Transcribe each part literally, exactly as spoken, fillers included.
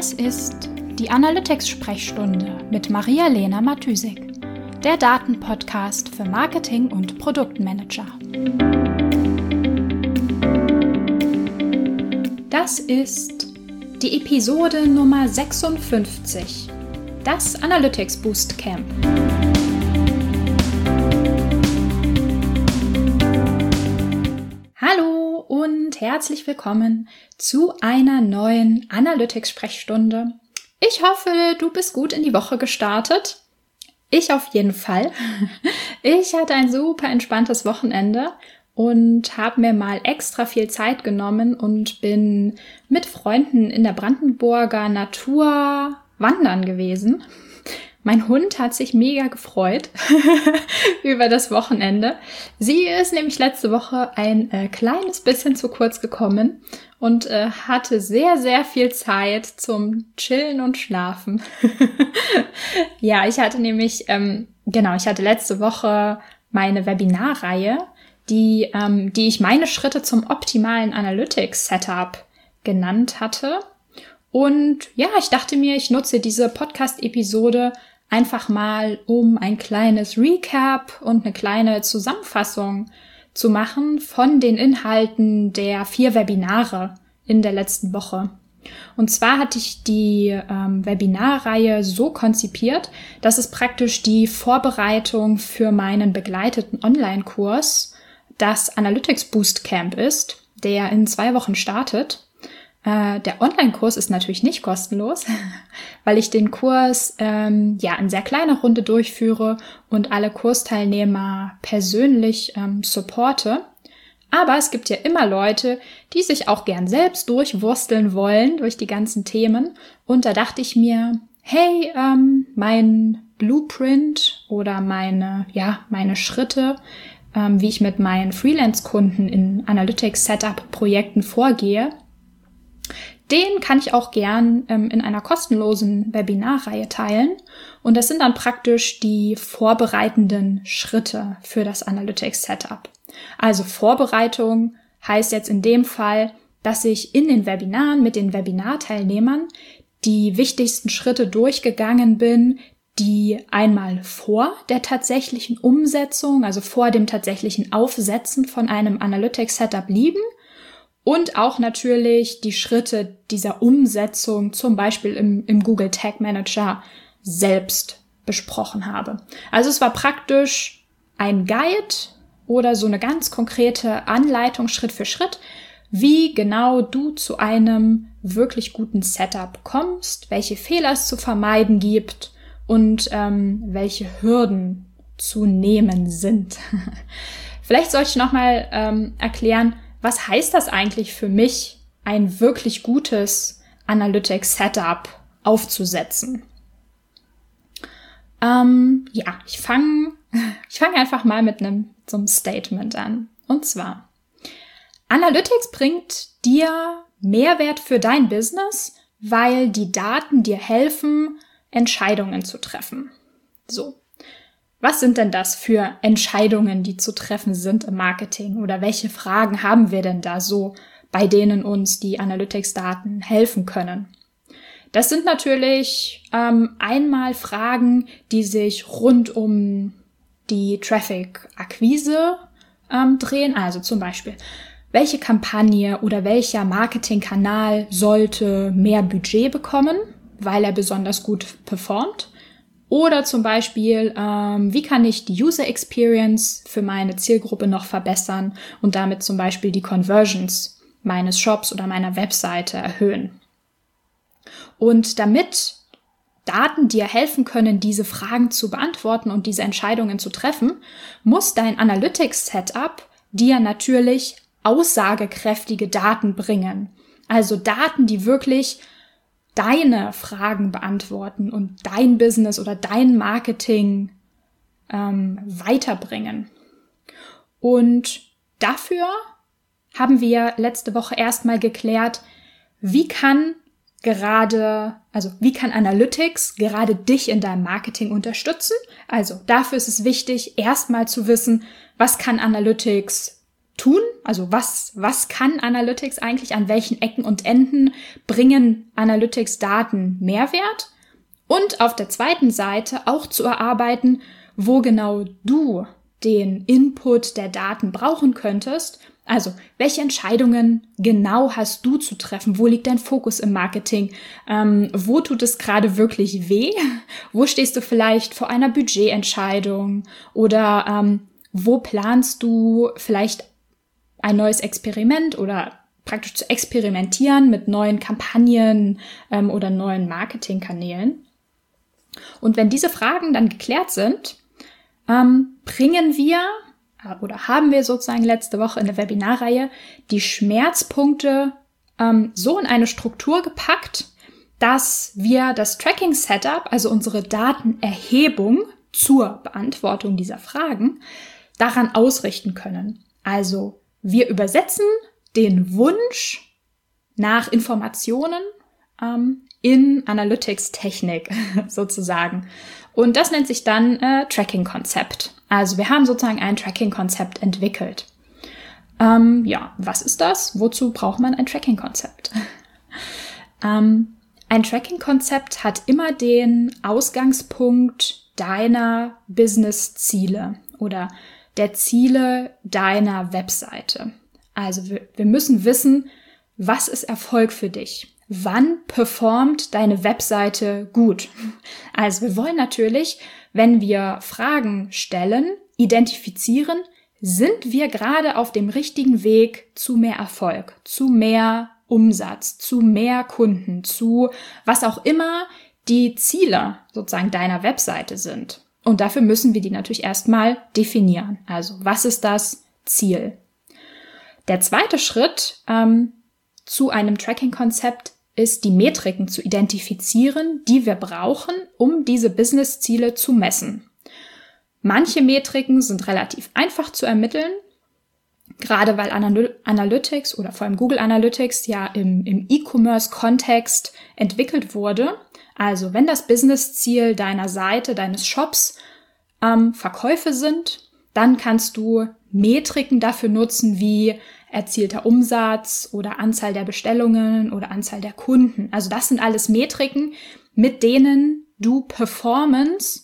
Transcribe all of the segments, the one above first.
Das ist die Analytics-Sprechstunde mit Maria-Lena Matysik, der Datenpodcast für Marketing- und Produktmanager. Das ist die Episode Nummer sechsundfünfzig, das Analytics Boost Camp. Hallo und herzlich willkommen zu einer neuen Analytics-Sprechstunde. Ich hoffe, du bist gut in die Woche gestartet. Ich auf jeden Fall. Ich hatte ein super entspanntes Wochenende und habe mir mal extra viel Zeit genommen und bin mit Freunden in der Brandenburger Natur wandern gewesen. Mein Hund hat sich mega gefreut über das Wochenende. Sie ist nämlich letzte Woche ein äh, kleines bisschen zu kurz gekommen und äh, hatte sehr, sehr viel Zeit zum Chillen und Schlafen. Ja, ich hatte nämlich, ähm, genau, ich hatte letzte Woche meine Webinarreihe, die, ähm, die ich meine Schritte zum optimalen Analytics-Setup genannt hatte. Und ja, ich dachte mir, ich nutze diese Podcast-Episode einfach mal, um ein kleines Recap und eine kleine Zusammenfassung zu machen von den Inhalten der vier Webinare in der letzten Woche. Und zwar hatte ich die ähm, Webinarreihe so konzipiert, dass es praktisch die Vorbereitung für meinen begleiteten Online-Kurs, das Analytics Boost Camp ist, der in zwei Wochen startet. Der Online-Kurs ist natürlich nicht kostenlos, weil ich den Kurs ähm, ja in sehr kleiner Runde durchführe und alle Kursteilnehmer persönlich ähm, supporte. Aber es gibt ja immer Leute, die sich auch gern selbst durchwursteln wollen durch die ganzen Themen. Und da dachte ich mir, hey, ähm, mein Blueprint oder meine, ja, meine Schritte, ähm, wie ich mit meinen Freelance-Kunden in Analytics-Setup-Projekten vorgehe, den kann ich auch gern ähm, in einer kostenlosen Webinarreihe teilen. Und das sind dann praktisch die vorbereitenden Schritte für das Analytics Setup. Also Vorbereitung heißt jetzt in dem Fall, dass ich in den Webinaren mit den Webinarteilnehmern die wichtigsten Schritte durchgegangen bin, die einmal vor der tatsächlichen Umsetzung, also vor dem tatsächlichen Aufsetzen von einem Analytics Setup liegen. Und auch natürlich die Schritte dieser Umsetzung, zum Beispiel im, im Google Tag Manager, selbst besprochen habe. Also es war praktisch ein Guide oder so eine ganz konkrete Anleitung Schritt für Schritt, wie genau du zu einem wirklich guten Setup kommst, welche Fehler es zu vermeiden gibt und ähm, welche Hürden zu nehmen sind. Vielleicht sollte ich nochmal ähm, erklären, was heißt das eigentlich für mich, ein wirklich gutes Analytics-Setup aufzusetzen? Ähm, ja, ich fange ich fang einfach mal mit einem so einem Statement an. Und zwar, Analytics bringt dir Mehrwert für dein Business, weil die Daten dir helfen, Entscheidungen zu treffen. So. Was sind denn das für Entscheidungen, die zu treffen sind im Marketing? Oder welche Fragen haben wir denn da so, bei denen uns die Analytics-Daten helfen können? Das sind natürlich ähm, einmal Fragen, die sich rund um die Traffic-Akquise ähm, drehen. Also zum Beispiel, welche Kampagne oder welcher Marketingkanal sollte mehr Budget bekommen, weil er besonders gut performt? Oder zum Beispiel, ähm, wie kann ich die User Experience für meine Zielgruppe noch verbessern und damit zum Beispiel die Conversions meines Shops oder meiner Webseite erhöhen. Und damit Daten dir helfen können, diese Fragen zu beantworten und diese Entscheidungen zu treffen, muss dein Analytics-Setup dir natürlich aussagekräftige Daten bringen. Also Daten, die wirklich deine Fragen beantworten und dein Business oder dein Marketing ähm, weiterbringen. Und dafür haben wir letzte Woche erstmal geklärt, wie kann gerade, also wie kann Analytics gerade dich in deinem Marketing unterstützen? Also dafür ist es wichtig, erstmal zu wissen, was kann Analytics tun? Also was, was kann Analytics eigentlich? An welchen Ecken und Enden bringen Analytics-Daten Mehrwert? Und auf der zweiten Seite auch zu erarbeiten, wo genau du den Input der Daten brauchen könntest. Also, welche Entscheidungen genau hast du zu treffen? Wo liegt dein Fokus im Marketing? Ähm, wo tut es gerade wirklich weh? Wo stehst du vielleicht vor einer Budgetentscheidung? Oder ähm, wo planst du vielleicht ein neues Experiment oder praktisch zu experimentieren mit neuen Kampagnen ähm, oder neuen Marketingkanälen? Und wenn diese Fragen dann geklärt sind, ähm, bringen wir oder haben wir sozusagen letzte Woche in der Webinarreihe die Schmerzpunkte ähm, so in eine Struktur gepackt, dass wir das Tracking-Setup, also unsere Datenerhebung zur Beantwortung dieser Fragen, daran ausrichten können. Also wir übersetzen den Wunsch nach Informationen ähm, in Analytics-Technik sozusagen. Und das nennt sich dann äh, Tracking-Konzept. Also wir haben sozusagen ein Tracking-Konzept entwickelt. Ähm, ja, was ist das? Wozu braucht man ein Tracking-Konzept? ähm, ein Tracking-Konzept hat immer den Ausgangspunkt deiner Business-Ziele oder der Ziele deiner Webseite. Also wir, wir müssen wissen, was ist Erfolg für dich? Wann performt deine Webseite gut? Also wir wollen natürlich, wenn wir Fragen stellen, identifizieren, sind wir gerade auf dem richtigen Weg zu mehr Erfolg, zu mehr Umsatz, zu mehr Kunden, zu was auch immer die Ziele sozusagen deiner Webseite sind. Und dafür müssen wir die natürlich erstmal definieren. Also was ist das Ziel? Der zweite Schritt ähm, zu einem Tracking-Konzept ist, die Metriken zu identifizieren, die wir brauchen, um diese Business-Ziele zu messen. Manche Metriken sind relativ einfach zu ermitteln, gerade weil Anal- Analytics oder vor allem Google Analytics ja im, im E-Commerce-Kontext entwickelt wurde. Also wenn das Business-Ziel deiner Seite, deines Shops ähm, Verkäufe sind, dann kannst du Metriken dafür nutzen, wie erzielter Umsatz oder Anzahl der Bestellungen oder Anzahl der Kunden. Also das sind alles Metriken, mit denen du Performance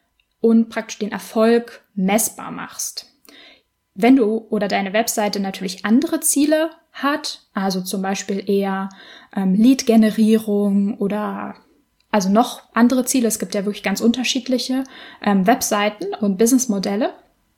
und praktisch den Erfolg messbar machst. Wenn du oder deine Webseite natürlich andere Ziele hat, also zum Beispiel eher ähm, Lead-Generierung oder also noch andere Ziele, es gibt ja wirklich ganz unterschiedliche ähm, Webseiten und Businessmodelle,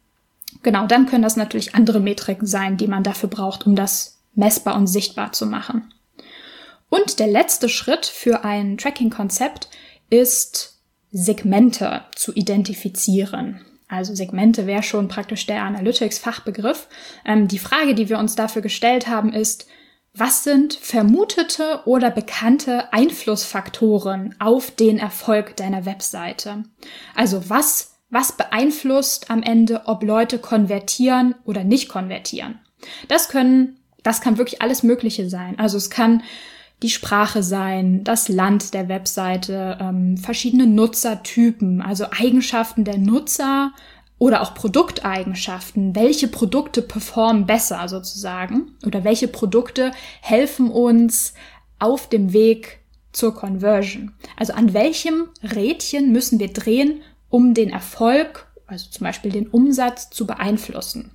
genau, dann können das natürlich andere Metriken sein, die man dafür braucht, um das messbar und sichtbar zu machen. Und der letzte Schritt für ein Tracking-Konzept ist, Segmente zu identifizieren. Also Segmente wäre schon praktisch der Analytics-Fachbegriff. Ähm, die Frage, die wir uns dafür gestellt haben, ist, was sind vermutete oder bekannte Einflussfaktoren auf den Erfolg deiner Webseite? Also was Was beeinflusst am Ende, ob Leute konvertieren oder nicht konvertieren? Das können, das kann wirklich alles Mögliche sein. Also es kann die Sprache sein, das Land der Webseite, ähm, verschiedene Nutzertypen, also Eigenschaften der Nutzer oder auch Produkteigenschaften. Welche Produkte performen besser sozusagen oder welche Produkte helfen uns auf dem Weg zur Conversion? Also an welchem Rädchen müssen wir drehen, um den Erfolg, also zum Beispiel den Umsatz, zu beeinflussen.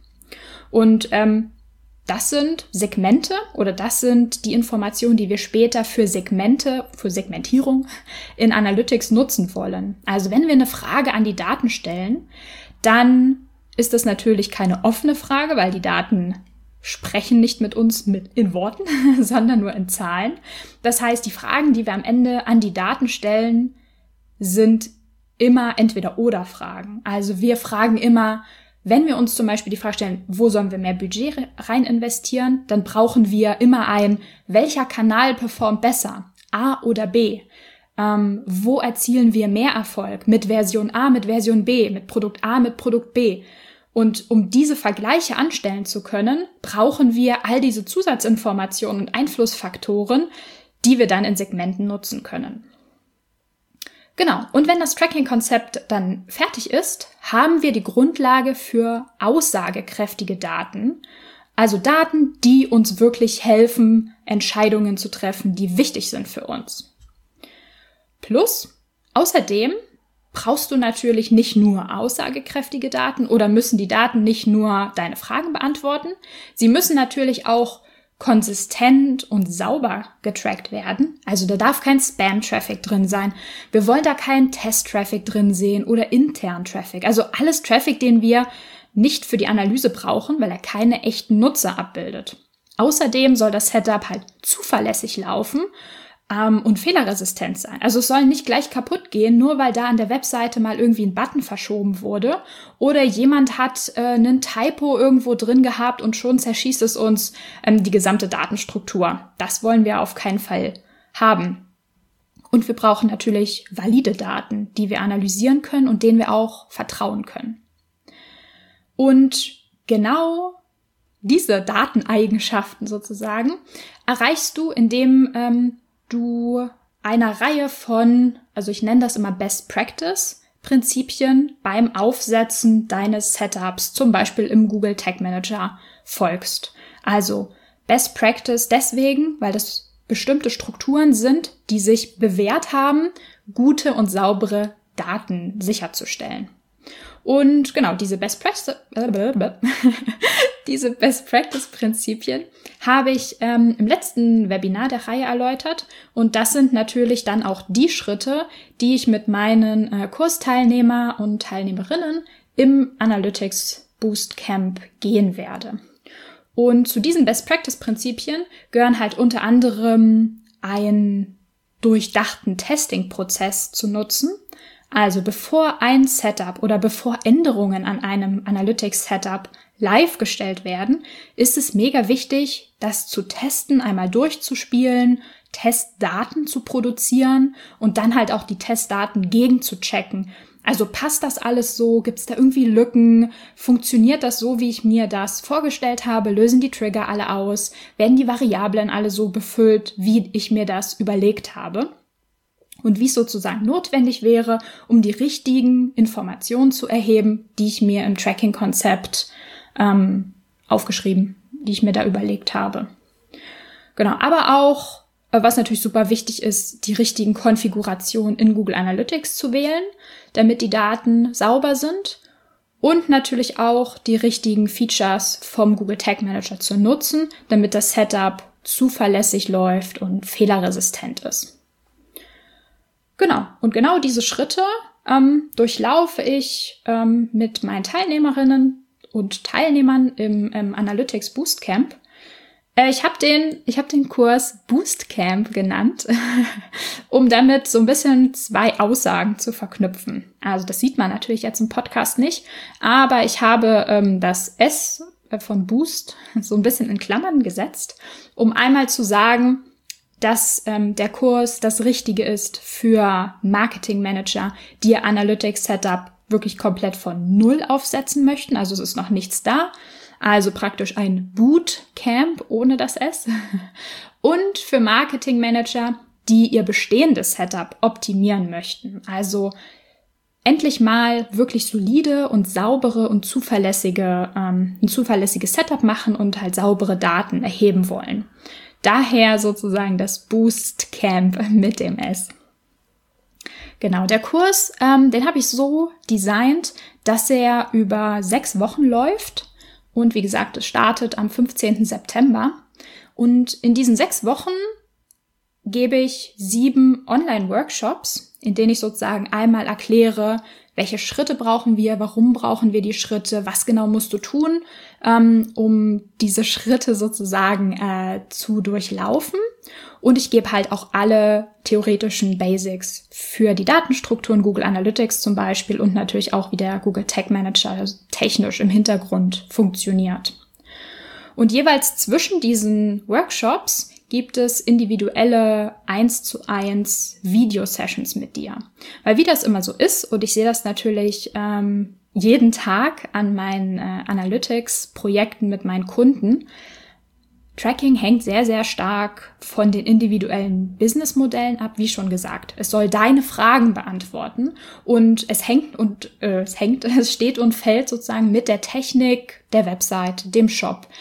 Und ähm, das sind Segmente oder das sind die Informationen, die wir später für Segmente, für Segmentierung in Analytics nutzen wollen. Also wenn wir eine Frage an die Daten stellen, dann ist das natürlich keine offene Frage, weil die Daten sprechen nicht mit uns mit in Worten, sondern nur in Zahlen. Das heißt, die Fragen, die wir am Ende an die Daten stellen, sind immer Entweder-oder-Fragen. Also wir fragen immer, wenn wir uns zum Beispiel die Frage stellen, wo sollen wir mehr Budget rein investieren, dann brauchen wir immer ein, welcher Kanal performt besser, A oder B? Ähm, wo erzielen wir mehr Erfolg? Mit Version A, mit Version B, mit Produkt A, mit Produkt B? Und um diese Vergleiche anstellen zu können, brauchen wir all diese Zusatzinformationen und Einflussfaktoren, die wir dann in Segmenten nutzen können. Genau, und wenn das Tracking-Konzept dann fertig ist, haben wir die Grundlage für aussagekräftige Daten, Also Daten, die uns wirklich helfen, Entscheidungen zu treffen, die wichtig sind für uns. Plus, außerdem brauchst du natürlich nicht nur aussagekräftige Daten oder müssen die Daten nicht nur deine Fragen beantworten. Sie müssen natürlich auch konsistent und sauber getrackt werden. Also da darf kein Spam-Traffic drin sein. Wir wollen da keinen Test-Traffic drin sehen oder internen Traffic. Also alles Traffic, den wir nicht für die Analyse brauchen, weil er keine echten Nutzer abbildet. Außerdem soll das Setup halt zuverlässig laufen ähm, und fehlerresistent sein. Also es soll nicht gleich kaputt gehen, nur weil da an der Webseite mal irgendwie ein Button verschoben wurde oder jemand hat äh, einen Typo irgendwo drin gehabt und schon zerschießt es uns ähm, die gesamte Datenstruktur. Das wollen wir auf keinen Fall haben. Und wir brauchen natürlich valide Daten, die wir analysieren können und denen wir auch vertrauen können. Und genau diese Dateneigenschaften sozusagen erreichst du, indem ähm, du einer Reihe von, also ich nenne das immer Best Practice Prinzipien beim Aufsetzen deines Setups, zum Beispiel im Google Tag Manager, folgst. Also Best Practice deswegen, weil das bestimmte Strukturen sind, die sich bewährt haben, gute und saubere Daten sicherzustellen. Und genau, diese Best Practice, diese Best Practice Prinzipien habe ich ähm, im letzten Webinar der Reihe erläutert. Und das sind natürlich dann auch die Schritte, die ich mit meinen äh, Kursteilnehmer und Teilnehmerinnen im Analytics Boost Camp gehen werde. Und zu diesen Best Practice Prinzipien gehören halt unter anderem einen durchdachten Testing-Prozess zu nutzen. Also bevor ein Setup oder bevor Änderungen an einem Analytics-Setup live gestellt werden, ist es mega wichtig, das zu testen, einmal durchzuspielen, Testdaten zu produzieren und dann halt auch die Testdaten gegen zu checken. Also passt das alles so? Gibt es da irgendwie Lücken? Funktioniert das so, wie ich mir das vorgestellt habe? Lösen die Trigger alle aus? Werden die Variablen alle so befüllt, wie ich mir das überlegt habe? Und wie es sozusagen notwendig wäre, um die richtigen Informationen zu erheben, die ich mir im Tracking-Konzept ähm, aufgeschrieben, die ich mir da überlegt habe. Genau, aber auch, was natürlich super wichtig ist, die richtigen Konfigurationen in Google Analytics zu wählen, damit die Daten sauber sind und natürlich auch die richtigen Features vom Google Tag Manager zu nutzen, damit das Setup zuverlässig läuft und fehlerresistent ist. Genau, und genau diese Schritte ähm, durchlaufe ich ähm, mit meinen Teilnehmerinnen und Teilnehmern im, im Analytics Boost Camp. Äh, ich habe den, ich habe den Kurs Boost Camp genannt, um damit so ein bisschen zwei Aussagen zu verknüpfen. Also das sieht man natürlich jetzt im Podcast nicht, aber ich habe ähm, das S von Boost so ein bisschen in Klammern gesetzt, um einmal zu sagen, dass ähm, der Kurs das Richtige ist für Marketingmanager, die ihr Analytics-Setup wirklich komplett von Null aufsetzen möchten. Also es ist noch nichts da. Also praktisch ein Bootcamp ohne das S. Und für Marketingmanager, die ihr bestehendes Setup optimieren möchten. Also endlich mal wirklich solide und saubere und zuverlässige, ähm, ein zuverlässiges Setup machen und halt saubere Daten erheben wollen. Daher sozusagen das Boost Camp mit dem S. Genau, der Kurs, ähm, den habe ich so designt, dass er über sechs Wochen läuft. Und wie gesagt, es startet am fünfzehnten September. Und in diesen sechs Wochen gebe ich sieben Online-Workshops, in denen ich sozusagen einmal erkläre, welche Schritte brauchen wir, warum brauchen wir die Schritte, was genau musst du tun, ähm, um diese Schritte sozusagen äh, zu durchlaufen. Und ich gebe halt auch alle theoretischen Basics für die Datenstruktur in Google Analytics zum Beispiel und natürlich auch, wie der Google Tag Manager technisch im Hintergrund funktioniert. Und jeweils zwischen diesen Workshops gibt es individuelle eins zu eins Video-Sessions mit dir. Weil wie das immer so ist, und ich sehe das natürlich ähm, jeden Tag an meinen äh, Analytics-Projekten mit meinen Kunden, Tracking hängt sehr, sehr stark von den individuellen Businessmodellen ab, wie schon gesagt. Es soll deine Fragen beantworten und es hängt und äh, es hängt, es steht und fällt sozusagen mit der Technik der Website, dem Shop.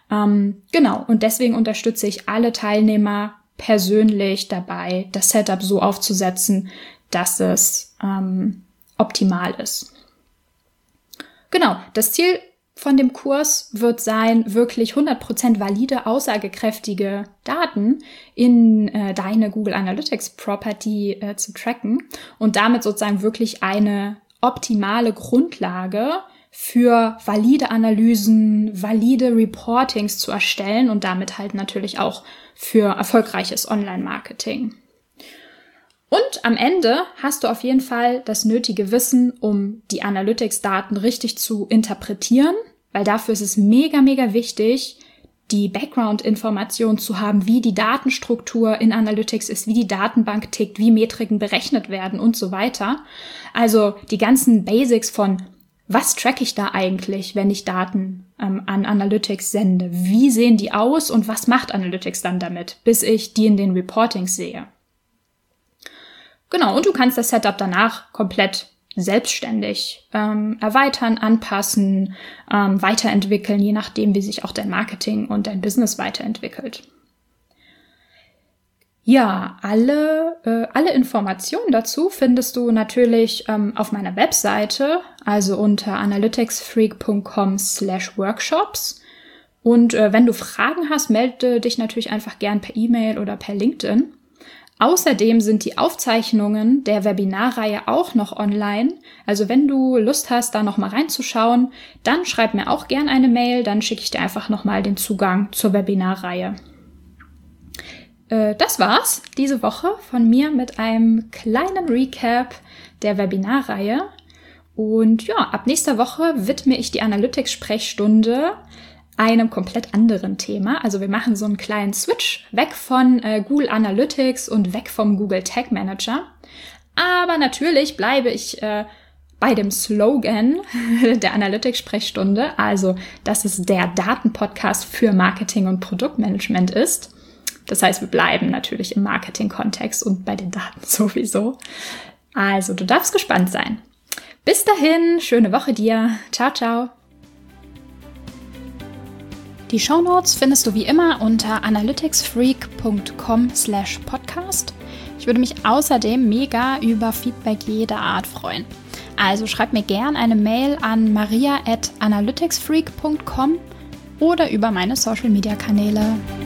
Ähm, genau, und deswegen unterstütze ich alle Teilnehmer persönlich dabei, das Setup so aufzusetzen, dass es ähm, optimal ist. Genau, das Ziel von dem Kurs wird sein, wirklich hundert Prozent valide, aussagekräftige Daten in äh, deine Google Analytics Property äh, zu tracken und damit sozusagen wirklich eine optimale Grundlage für valide Analysen, valide Reportings zu erstellen und damit halt natürlich auch für erfolgreiches Online-Marketing. Und am Ende hast du auf jeden Fall das nötige Wissen, um die Analytics-Daten richtig zu interpretieren, weil dafür ist es mega, mega wichtig, die Background-Information zu haben, wie die Datenstruktur in Analytics ist, wie die Datenbank tickt, wie Metriken berechnet werden und so weiter. Also die ganzen Basics von, was tracke ich da eigentlich, wenn ich Daten ähm, an Analytics sende? Wie sehen die aus und was macht Analytics dann damit, bis ich die in den Reportings sehe? Genau, und du kannst das Setup danach komplett selbstständig ähm, erweitern, anpassen, ähm, weiterentwickeln, je nachdem, wie sich auch dein Marketing und dein Business weiterentwickelt. Ja, alle, äh, alle Informationen dazu findest du natürlich ähm, auf meiner Webseite, also unter analyticsfreak punkt com slash workshops. Und äh, wenn du Fragen hast, melde dich natürlich einfach gern per E-Mail oder per LinkedIn. Außerdem sind die Aufzeichnungen der Webinarreihe auch noch online. Also wenn du Lust hast, da nochmal reinzuschauen, dann schreib mir auch gern eine Mail, dann schicke ich dir einfach nochmal den Zugang zur Webinarreihe. Äh, das war's diese Woche von mir mit einem kleinen Recap der Webinarreihe. Und ja, ab nächster Woche widme ich die Analytics-Sprechstunde einem komplett anderen Thema. Also wir machen so einen kleinen Switch weg von äh, Google Analytics und weg vom Google Tag Manager. Aber natürlich bleibe ich äh, bei dem Slogan der Analytics-Sprechstunde, also dass es der Datenpodcast für Marketing und Produktmanagement ist. Das heißt, wir bleiben natürlich im Marketing-Kontext und bei den Daten sowieso. Also du darfst gespannt sein. Bis dahin, schöne Woche dir. Ciao, ciao. Die Shownotes findest du wie immer unter analyticsfreak punkt com slash podcast. Ich würde mich außerdem mega über Feedback jeder Art freuen. Also schreib mir gern eine Mail an maria at analyticsfreak punkt com oder über meine Social Media Kanäle.